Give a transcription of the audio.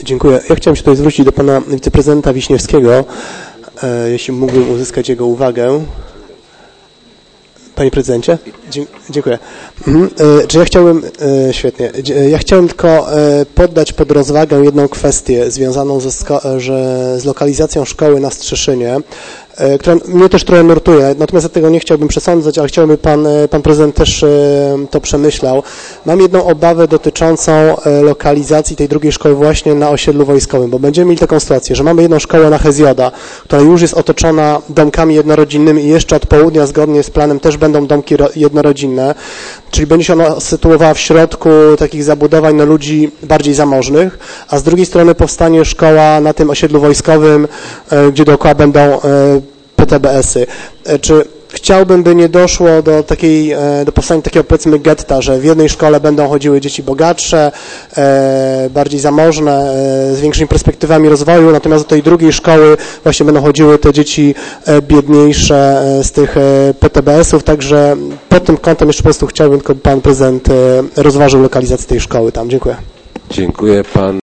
Dziękuję. Ja chciałem się tutaj zwrócić do pana wiceprezydenta Wiśniewskiego, jeśli mógłbym uzyskać jego uwagę. Panie prezydencie? Dziękuję. Czy ja chciałbym, świetnie, ja chciałem tylko poddać pod rozwagę jedną kwestię związaną z lokalizacją szkoły na Strzeszynie, która mnie też trochę nurtuje, natomiast ja tego nie chciałbym przesądzać, ale chciałbym, pan prezydent też to przemyślał. Mam jedną obawę dotyczącą lokalizacji tej drugiej szkoły właśnie na osiedlu wojskowym, bo będziemy mieli taką sytuację, że mamy jedną szkołę na Hezjoda, która już jest otoczona domkami jednorodzinnymi i jeszcze od południa zgodnie z planem też będą domki jednorodzinne, czyli będzie się ona sytuowała w środku takich zabudowań na ludzi bardziej zamożnych, a z drugiej strony powstanie szkoła na tym osiedlu wojskowym, gdzie dookoła będą PTBS-y. Czy chciałbym, by nie doszło do powstania takiego, powiedzmy, getta, że w jednej szkole będą chodziły dzieci bogatsze, bardziej zamożne, z większymi perspektywami rozwoju, natomiast do tej drugiej szkoły właśnie będą chodziły te dzieci biedniejsze z tych PTBS-ów, także pod tym kątem jeszcze po prostu chciałbym, tylko pan prezydent rozważył lokalizację tej szkoły tam. Dziękuję. Dziękuję. Pan